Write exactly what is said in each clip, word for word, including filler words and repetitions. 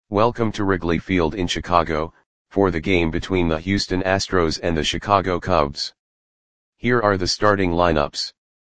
Welcome to Wrigley Field in Chicago, for the game between the Houston Astros and the Chicago Cubs. Here are the starting lineups.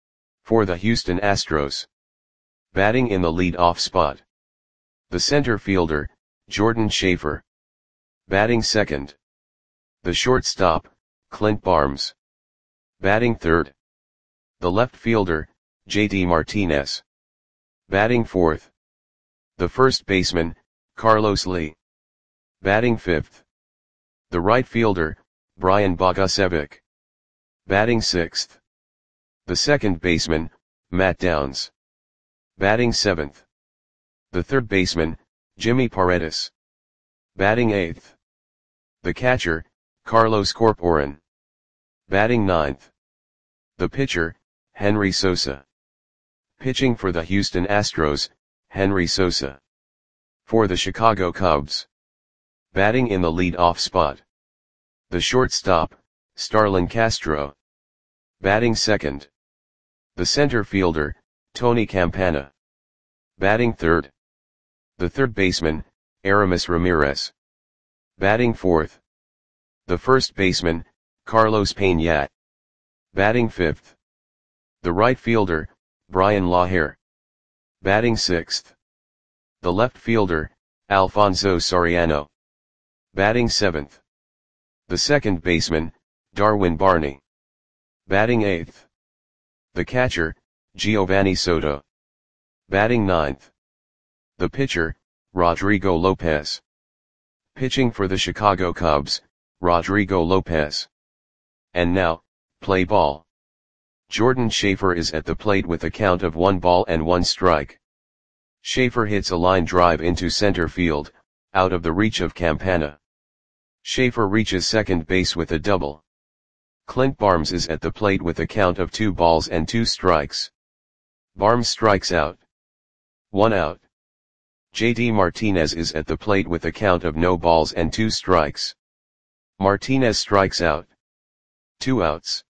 For the Houston Astros. Batting in the lead-off spot. The center fielder, Jordan Schafer. Batting second. The shortstop, Clint Barnes. Batting third. The left fielder, J D Martinez. Batting fourth. The first baseman, Carlos Lee. Batting fifth. The right fielder, Brian Bogusevic. Batting sixth. The second baseman, Matt Downs. Batting seventh. The third baseman, Jimmy Paredes. Batting eighth. The catcher, Carlos Corporan. Batting ninth. The pitcher, Henry Sosa. Pitching for the Houston Astros, Henry Sosa. For the Chicago Cubs. Batting in the lead-off spot. The shortstop, Starlin Castro. Batting second. The center fielder, Tony Campana. Batting third. The third baseman, Aramis Ramirez. Batting fourth. The first baseman, Carlos Peña. Batting fifth. The right fielder, Brian Laher. Batting sixth. The left fielder, Alfonso Soriano. Batting seventh. The second baseman, Darwin Barney. Batting eighth. The catcher, Giovanni Soto. Batting ninth. The pitcher, Rodrigo Lopez. Pitching for the Chicago Cubs, Rodrigo Lopez. And now, play ball. Jordan Schafer is at the plate with a count of one ball and one strike. Schafer hits a line drive into center field, out of the reach of Campana. Schafer reaches second base with a double. Clint Barnes is at the plate with a count of two balls and two strikes. Barnes strikes out. One out. J D Martinez is at the plate with a count of no balls and two strikes. Martinez strikes out. Two outs.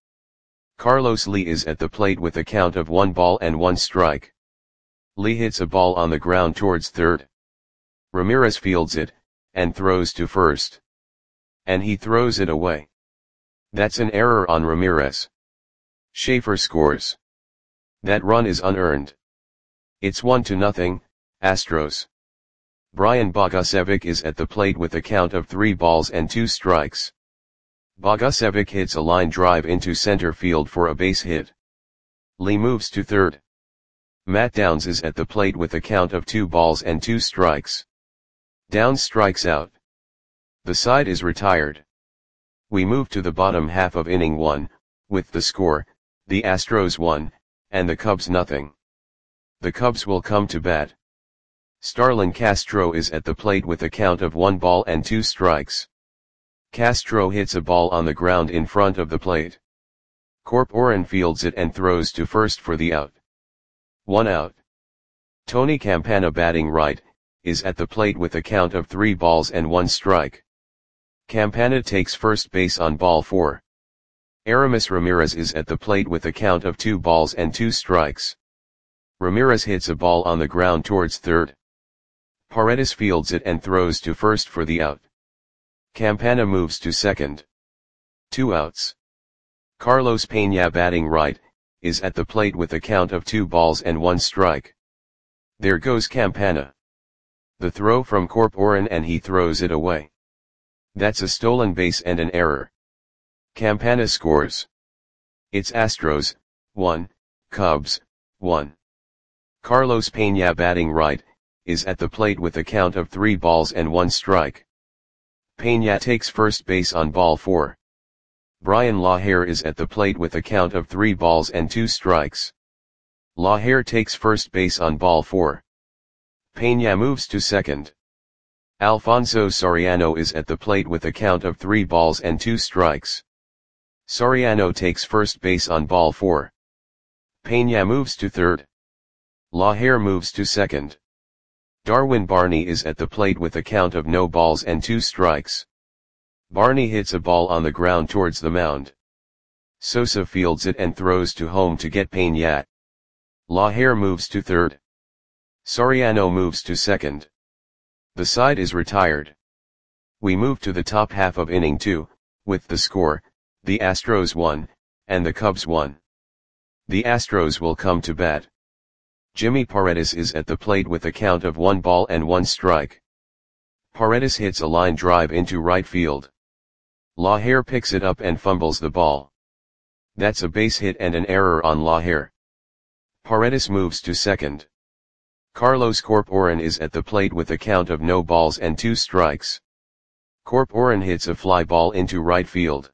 Carlos Lee is at the plate with a count of one ball and one strike. Lee hits a ball on the ground towards third. Ramirez fields it, and throws to first. And he throws it away. That's an error on Ramirez. Schafer scores. That run is unearned. It's one to nothing, Astros. Brian Bogusevic is at the plate with a count of three balls and two strikes. Bogusevic hits a line drive into center field for a base hit. Lee moves to third. Matt Downs is at the plate with a count of two balls and two strikes. Downs strikes out. The side is retired. We move to the bottom half of inning one, with the score, the Astros one, and the Cubs nothing. The Cubs will come to bat. Starlin Castro is at the plate with a count of one ball and two strikes. Castro hits a ball on the ground in front of the plate. Corporan fields it and throws to first for the out. One out. Tony Campana batting right, is at the plate with a count of three balls and one strike. Campana takes first base on ball four. Aramis Ramirez is at the plate with a count of two balls and two strikes. Ramirez hits a ball on the ground towards third. Paredes fields it and throws to first for the out. Campana moves to second. Two outs. Carlos Peña batting right, is at the plate with a count of two balls and one strike. There goes Campana. The throw from Corporan and he throws it away. That's a stolen base and an error. Campana scores. It's Astros, one, Cubs, one. Carlos Peña batting right, is at the plate with a count of three balls and one strike. Peña takes first base on ball four. Brian Laher is at the plate with a count of three balls and two strikes. Laher takes first base on ball four. Peña moves to second. Alfonso Soriano is at the plate with a count of three balls and two strikes. Soriano takes first base on ball four. Peña moves to third. Laher moves to second. Darwin Barney is at the plate with a count of no balls and two strikes. Barney hits a ball on the ground towards the mound. Sosa fields it and throws to home to get Peña. Laher moves to third. Soriano moves to second. The side is retired. We move to the top half of inning two, with the score, the Astros one, and the Cubs one. The Astros will come to bat. Jimmy Paredes is at the plate with a count of one ball and one strike. Paredes hits a line drive into right field. Laher picks it up and fumbles the ball. That's a base hit and an error on Laher. Paredes moves to second. Carlos Corporan is at the plate with a count of no balls and two strikes. Corporan hits a fly ball into right field.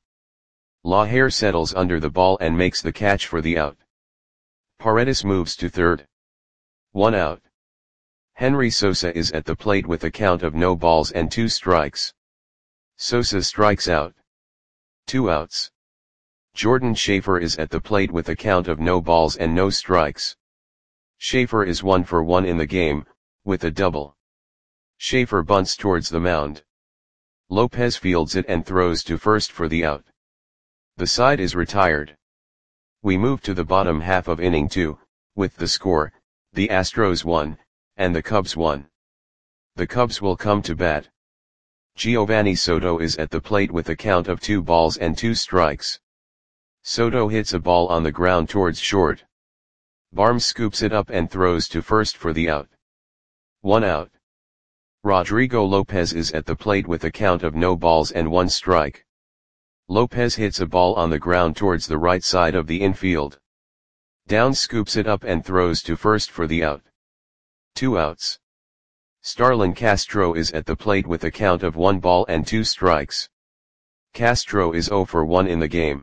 Laher settles under the ball and makes the catch for the out. Paredes moves to third. One out. Henry Sosa is at the plate with a count of no balls and two strikes. Sosa strikes out. Two outs. Jordan Schaefer is at the plate with a count of no balls and no strikes. Schaefer is one for one in the game, with a double. Schaefer bunts towards the mound. Lopez fields it and throws to first for the out. The side is retired. We move to the bottom half of inning two, with the score, the Astros one, and the Cubs one. The Cubs will come to bat. Giovanni Soto is at the plate with a count of two balls and two strikes. Soto hits a ball on the ground towards short. Barnes scoops it up and throws to first for the out. One out. Rodrigo Lopez is at the plate with a count of no balls and one strike. Lopez hits a ball on the ground towards the right side of the infield. Downs scoops it up and throws to first for the out. Two outs. Starlin Castro is at the plate with a count of one ball and two strikes. Castro is zero for one in the game.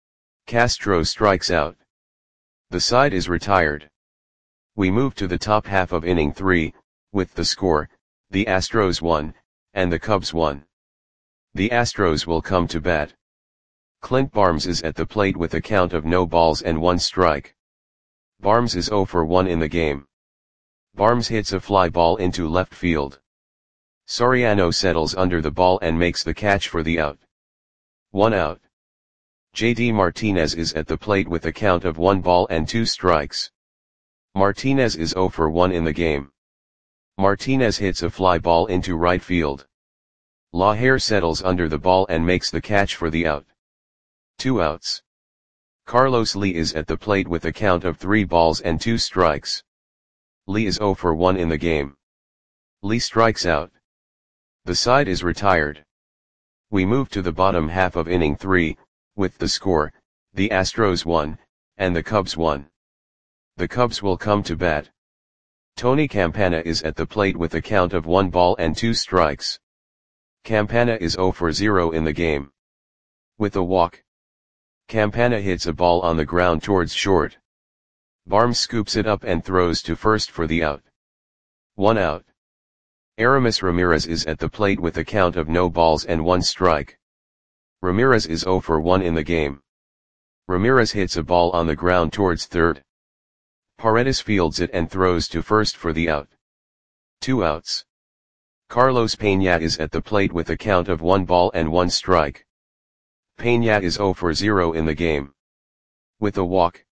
Castro strikes out. The side is retired. We move to the top half of inning three, with the score, the Astros one, and the Cubs one. The Astros will come to bat. Clint Barnes is at the plate with a count of no balls and one strike. Barnes is zero for one in the game. Barnes hits a fly ball into left field. Soriano settles under the ball and makes the catch for the out. One out. J D Martinez is at the plate with a count of one ball and two strikes. Martinez is zero for one in the game. Martinez hits a fly ball into right field. Laher settles under the ball and makes the catch for the out. Two outs. Carlos Lee is at the plate with a count of three balls and two strikes. Lee is zero for one in the game. Lee strikes out. The side is retired. We move to the bottom half of inning three, with the score, the Astros one, and the Cubs one. The Cubs will come to bat. Tony Campana is at the plate with a count of one ball and two strikes. Campana is zero for zero in the game. With a walk. Campana hits a ball on the ground towards short. Barnes scoops it up and throws to first for the out. One out. Aramis Ramirez is at the plate with a count of no balls and one strike. Ramirez is zero for one in the game. Ramirez hits a ball on the ground towards third. Paredes fields it and throws to first for the out. Two outs. Carlos Peña is at the plate with a count of one ball and one strike. Peña is zero for zero in the game. With a walk.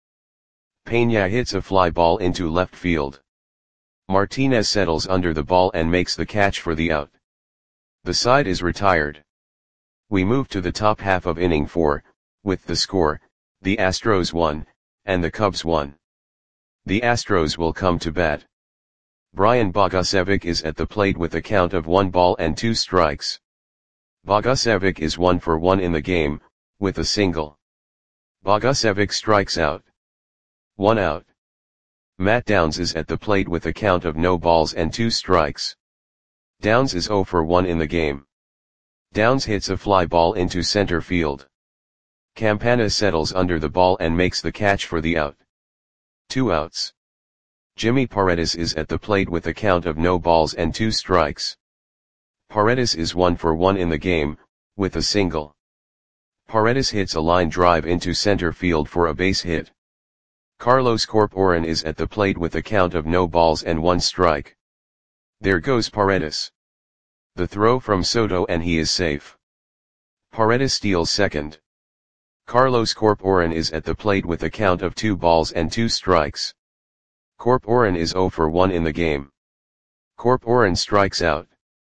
Peña hits a fly ball into left field. Martinez settles under the ball and makes the catch for the out. The side is retired. We move to the top half of inning four, with the score, the Astros one, and the Cubs one. The Astros will come to bat. Brian Bogusevic is at the plate with a count of one ball and two strikes. Bogusevic is one for one in the game, with a single. Bogusevic strikes out. One out. Matt Downs is at the plate with a count of no balls and two strikes. Downs is zero for one in the game. Downs hits a fly ball into center field. Campana settles under the ball and makes the catch for the out. Two outs. Jimmy Paredes is at the plate with a count of no balls and two strikes. Paredes is one for one in the game, with a single. Paredes hits a line drive into center field for a base hit. Carlos Corporan is at the plate with a count of no balls and one strike. There goes Paredes. The throw from Soto and he is safe. Paredes steals second. Carlos Corporan is at the plate with a count of two balls and two strikes. Corporan is zero for one in the game. Corporan strikes out.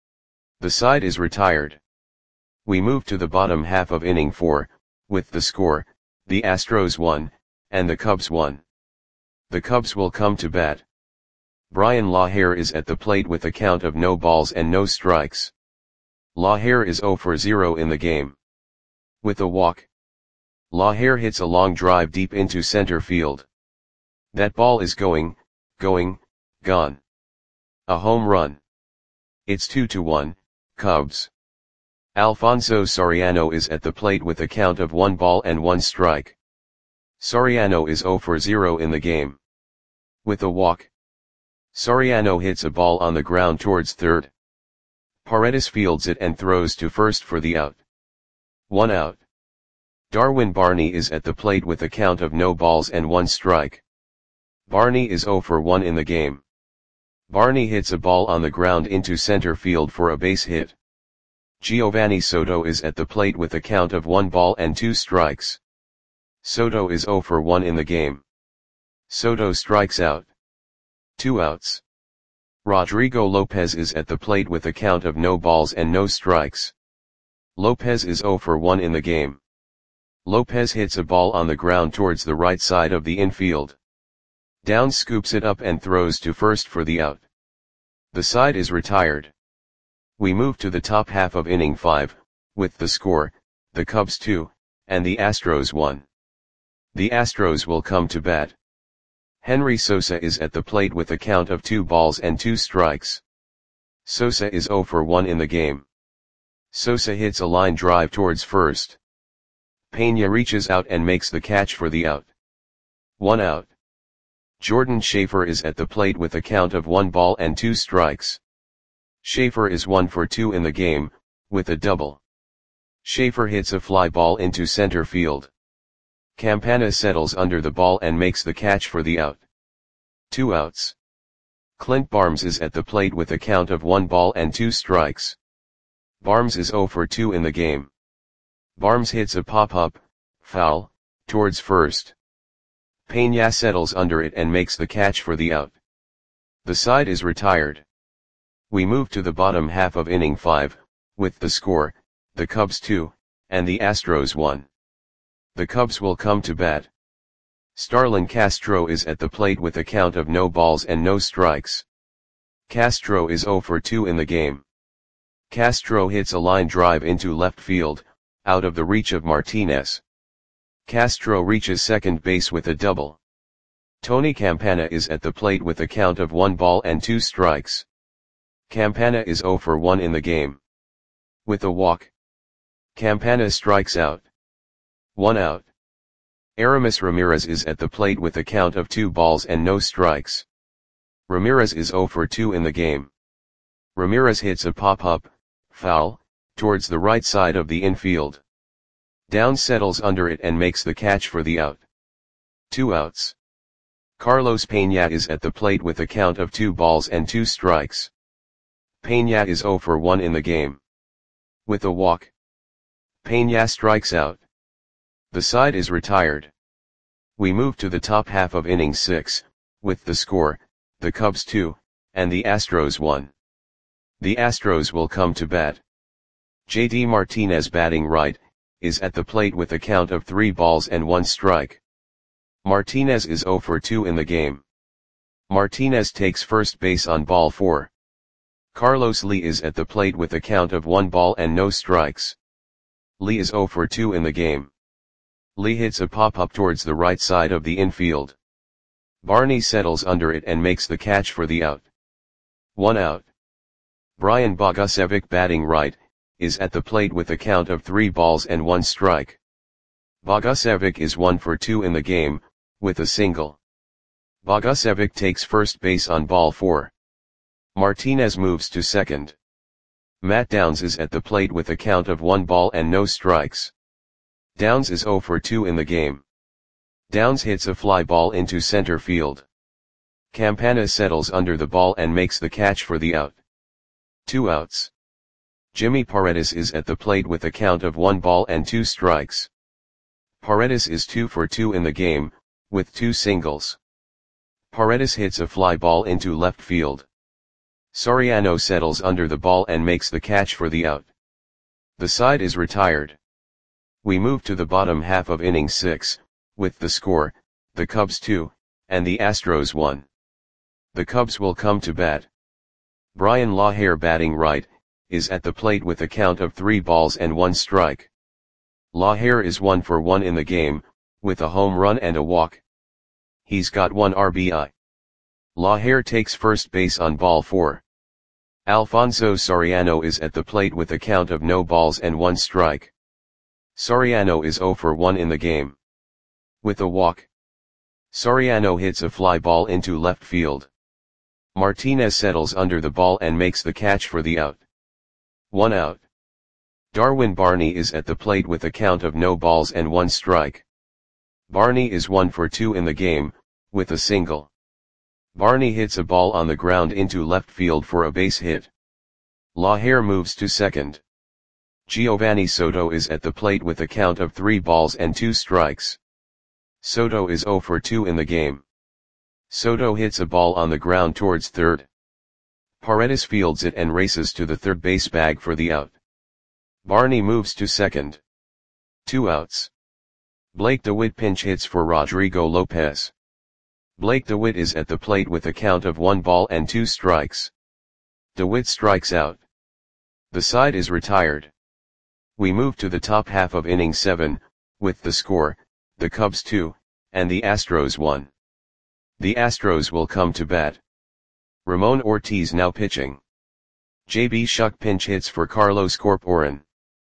The side is retired. We move to the bottom half of inning four, with the score, the Astros won, and the Cubs won. The Cubs will come to bat. Brian Lahair is at the plate with a count of no balls and no strikes. Lahair is zero for zero in the game. With a walk, Lahair hits a long drive deep into center field. That ball is going, going, gone. A home run. It's two to one, Cubs. Alfonso Soriano is at the plate with a count of one ball and one strike. Soriano is zero for zero in the game. With a walk, Soriano hits a ball on the ground towards third. Paredes fields it and throws to first for the out. One out. Darwin Barney is at the plate with a count of no balls and one strike. Barney is zero for one in the game. Barney hits a ball on the ground into center field for a base hit. Giovanni Soto is at the plate with a count of one ball and two strikes. Soto is zero for one in the game. Soto strikes out. Two outs. Rodrigo Lopez is at the plate with a count of no balls and no strikes. Lopez is zero for one in the game. Lopez hits a ball on the ground towards the right side of the infield. Downs scoops it up and throws to first for the out. The side is retired. We move to the top half of inning five, with the score, the Cubs two, and the Astros one. The Astros will come to bat. Henry Sosa is at the plate with a count of two balls and two strikes. Sosa is zero for one in the game. Sosa hits a line drive towards first. Pena reaches out and makes the catch for the out. One out. Jordan Schaefer is at the plate with a count of one ball and two strikes. Schaefer is one for two in the game, with a double. Schaefer hits a fly ball into center field. Campana settles under the ball and makes the catch for the out. Two outs. Clint Barnes is at the plate with a count of one ball and two strikes. Barnes is zero for two in the game. Barnes hits a pop-up, foul, towards first. Pena settles under it and makes the catch for the out. The side is retired. We move to the bottom half of inning five, with the score, the Cubs two, and the Astros one. The Cubs will come to bat. Starlin Castro is at the plate with a count of no balls and no strikes. Castro is zero for two in the game. Castro hits a line drive into left field, out of the reach of Martinez. Castro reaches second base with a double. Tony Campana is at the plate with a count of one ball and two strikes. Campana is zero for one in the game. With a walk, Campana strikes out. One out. Aramis Ramirez is at the plate with a count of two balls and no strikes. Ramirez is zero for two in the game. Ramirez hits a pop-up, foul, towards the right side of the infield. Downs settles under it and makes the catch for the out. Two outs. Carlos Pena is at the plate with a count of two balls and two strikes. Pena is zero for one in the game. With a walk, Pena strikes out. The side is retired. We move to the top half of inning six, with the score, the Cubs two, and the Astros one. The Astros will come to bat. J D Martinez, batting right, is at the plate with a count of three balls and one strike. Martinez is zero for two in the game. Martinez takes first base on ball four. Carlos Lee is at the plate with a count of one ball and no strikes. Lee is zero for two in the game. Lee hits a pop-up towards the right side of the infield. Barney settles under it and makes the catch for the out. One out. Brian Bogusevic, batting right, is at the plate with a count of three balls and one strike. Bogusevic is one for two in the game, with a single. Bogusevic takes first base on ball four. Martinez moves to second. Matt Downs is at the plate with a count of one ball and no strikes. Downs is zero for two in the game. Downs hits a fly ball into center field. Campana settles under the ball and makes the catch for the out. Two outs. Jimmy Paredes is at the plate with a count of one ball and two strikes. Paredes is two for two in the game, with two singles. Paredes hits a fly ball into left field. Soriano settles under the ball and makes the catch for the out. The side is retired. We move to the bottom half of inning six, with the score, the Cubs two, and the Astros one. The Cubs will come to bat. Brian Lahair, batting right, is at the plate with a count of three balls and one strike. Lahair is one for one in the game, with a home run and a walk. He's got one R B I. Lahair takes first base on ball four. Alfonso Soriano is at the plate with a count of no balls and one strike. Soriano is zero for one in the game. With a walk. Soriano hits a fly ball into left field. Martinez settles under the ball and makes the catch for the out. One out. Darwin Barney is at the plate with a count of no balls and one strike. Barney is one for two in the game, with a single. Barney hits a ball on the ground into left field for a base hit. Lahair moves to second. Giovanni Soto is at the plate with a count of three balls and two strikes. Soto is zero for two in the game. Soto hits a ball on the ground towards third. Paredes fields it and races to the third base bag for the out. Barney moves to second. Two outs. Blake DeWitt pinch hits for Rodrigo Lopez. Blake DeWitt is at the plate with a count of one ball and two strikes. DeWitt strikes out. The side is retired. We move to the top half of inning seven, with the score, the Cubs two, and the Astros one. The Astros will come to bat. Ramon Ortiz now pitching. J B Shuck pinch hits for Carlos Corporan.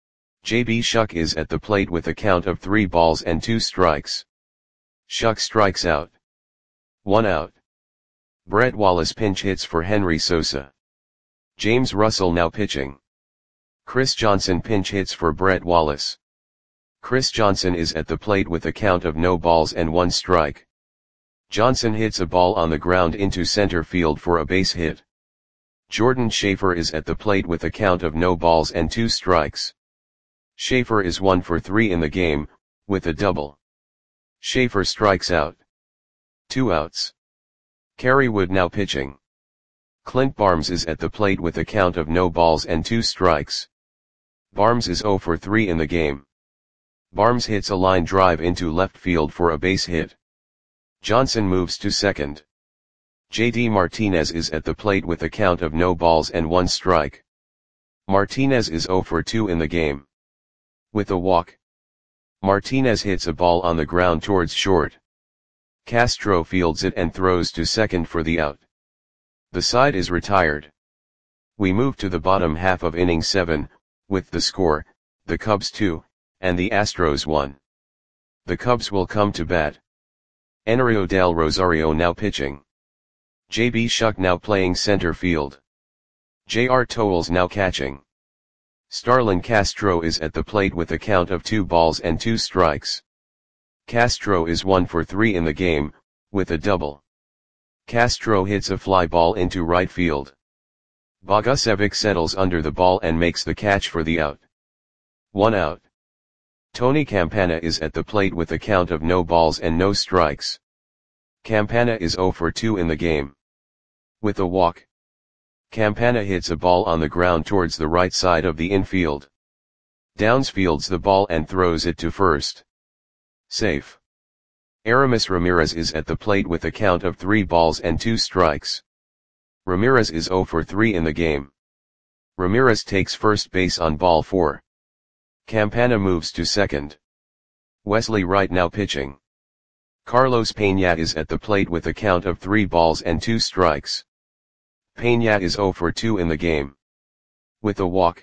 J B Shuck is at the plate with a count of three balls and two strikes. Shuck strikes out. One out. Brett Wallace pinch hits for Henry Sosa. James Russell now pitching. Chris Johnson pinch hits for Brett Wallace. Chris Johnson is at the plate with a count of no balls and one strike. Johnson hits a ball on the ground into center field for a base hit. Jordan Schaefer is at the plate with a count of no balls and two strikes. Schaefer is one for three in the game, with a double. Schaefer strikes out. Two outs. Kerry Wood now pitching. Clint Barnes is at the plate with a count of no balls and two strikes. Barnes is zero for three in the game. Barnes hits a line drive into left field for a base hit. Johnson moves to second. J D Martinez is at the plate with a count of no balls and one strike. Martinez is zero for two in the game. With a walk. Martinez hits a ball on the ground towards short. Castro fields it and throws to second for the out. The side is retired. We move to the bottom half of inning seven, with the score, the Cubs two, and the Astros one. The Cubs will come to bat. Enrio del Rosario now pitching. J B Shuck now playing center field. J R Towles now catching. Starlin Castro is at the plate with a count of two balls and two strikes. Castro is one for three in the game, with a double. Castro hits a fly ball into right field. Bogusevic settles under the ball and makes the catch for the out. One out. Tony Campana is at the plate with a count of no balls and no strikes. Campana is zero for two in the game. With a walk. Campana hits a ball on the ground towards the right side of the infield. Downs fields the ball and throws it to first. Safe. Aramis Ramirez is at the plate with a count of three balls and two strikes. Ramirez is zero for three in the game. Ramirez takes first base on ball four. Campana moves to second. Wesley Wright now pitching. Carlos Peña is at the plate with a count of three balls and two strikes. Peña is zero for two in the game. With a walk.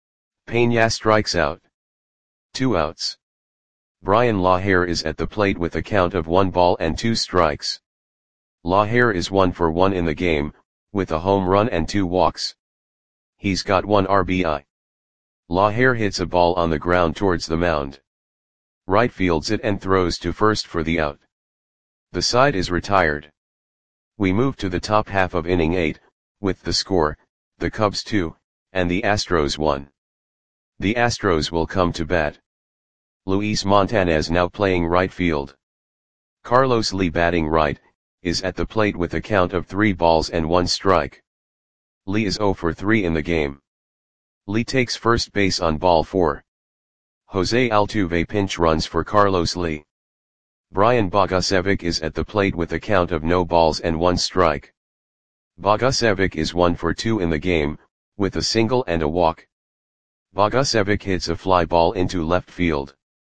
Peña strikes out. Two outs. Brian Lahair is at the plate with a count of one ball and two strikes. Lahair is one for one in the game, with a home run and two walks. He's got one R B I. Lahair hits a ball on the ground towards the mound. Wright fields it and throws to first for the out. The side is retired. We move to the top half of inning eight, with the score, the Cubs two, and the Astros one. The Astros will come to bat. Luis Montanez now playing right field. Carlos Lee batting right, is at the plate with a count of three balls and one strike. Lee is zero for three in the game. Lee takes first base on ball four. Jose Altuve pinch runs for Carlos Lee. Brian Bogusevic is at the plate with a count of no balls and one strike. Bogusevic is one for two in the game, with a single and a walk. Bogusevic hits a fly ball into left field.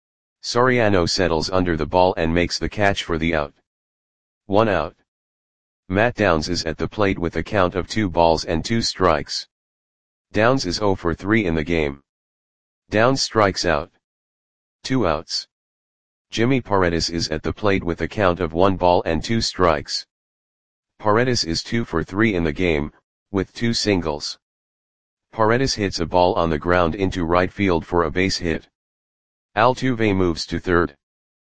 Soriano settles under the ball and makes the catch for the out. One out. Matt Downs is at the plate with a count of two balls and two strikes. Downs is zero for three in the game. Downs strikes out. Two outs. Jimmy Paredes is at the plate with a count of one ball and two strikes. Paredes is two for three in the game, with two singles. Paredes hits a ball on the ground into right field for a base hit. Altuve moves to third.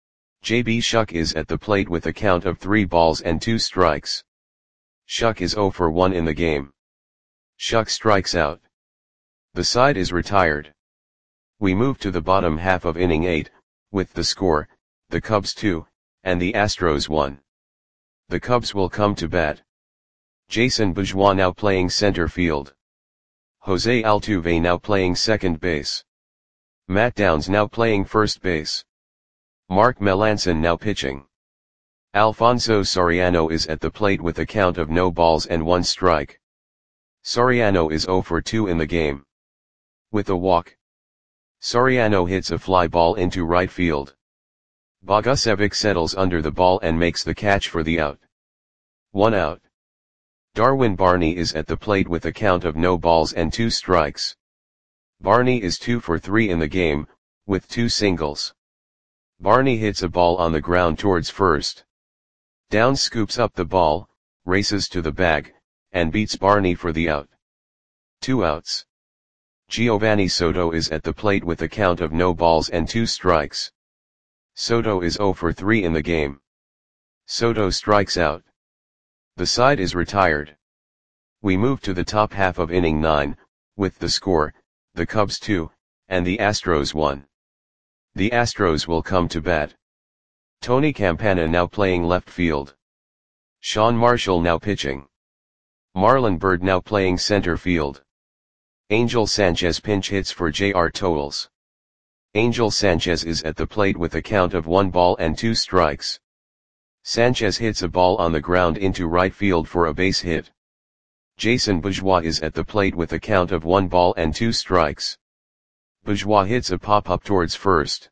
J B Shuck is at the plate with a count of three balls and two strikes. Shuck is zero for one in the game. Shuck strikes out. The side is retired. We move to the bottom half of inning eight, with the score, the Cubs two, and the Astros one. The Cubs will come to bat. Jason Bourgeois now playing center field. Jose Altuve now playing second base. Matt Downs now playing first base. Mark Melancon now pitching. Alfonso Soriano is at the plate with a count of no balls and one strike. Soriano is zero for two in the game. With a walk. Soriano hits a fly ball into right field. Bogusevic settles under the ball and makes the catch for the out. One out. Darwin Barney is at the plate with a count of no balls and two strikes. Barney is two for three in the game, with two singles. Barney hits a ball on the ground towards first. Downs scoops up the ball, races to the bag, and beats Barney for the out. Two outs. Giovanni Soto is at the plate with a count of no balls and two strikes. Soto is zero for three in the game. Soto strikes out. The side is retired. We move to the top half of inning nine, with the score, the Cubs two, and the Astros one. The Astros will come to bat. Tony Campana now playing left field. Sean Marshall now pitching. Marlon Byrd now playing center field. Angel Sanchez pinch hits for J R Towles. Angel Sanchez is at the plate with a count of one ball and two strikes. Sanchez hits a ball on the ground into right field for a base hit. Jason Bourgeois is at the plate with a count of one ball and two strikes. Bourgeois hits a pop-up towards first.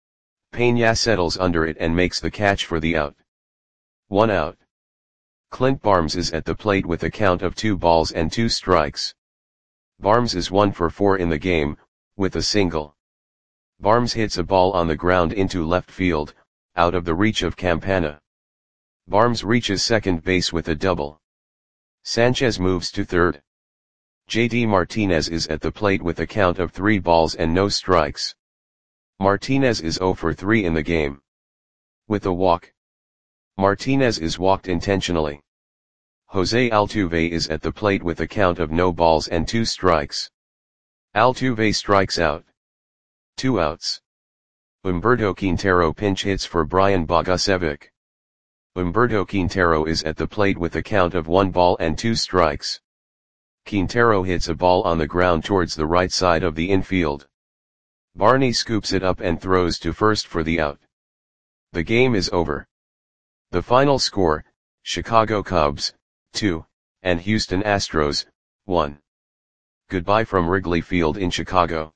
Peña settles under it and makes the catch for the out. One out. Clint Barnes is at the plate with a count of two balls and two strikes. Barnes is one for four in the game, with a single. Barnes hits a ball on the ground into left field, out of the reach of Campana. Barnes reaches second base with a double. Sanchez moves to third. J D Martinez is at the plate with a count of three balls and no strikes. Martinez is zero for three in the game. With a walk. Martinez is walked intentionally. Jose Altuve is at the plate with a count of no balls and two strikes. Altuve strikes out. Two outs. Humberto Quintero pinch hits for Brian Bogusevic. Humberto Quintero is at the plate with a count of one ball and two strikes. Quintero hits a ball on the ground towards the right side of the infield. Barney scoops it up and throws to first for the out. The game is over. The final score, Chicago Cubs, two, and Houston Astros, one. Goodbye from Wrigley Field in Chicago.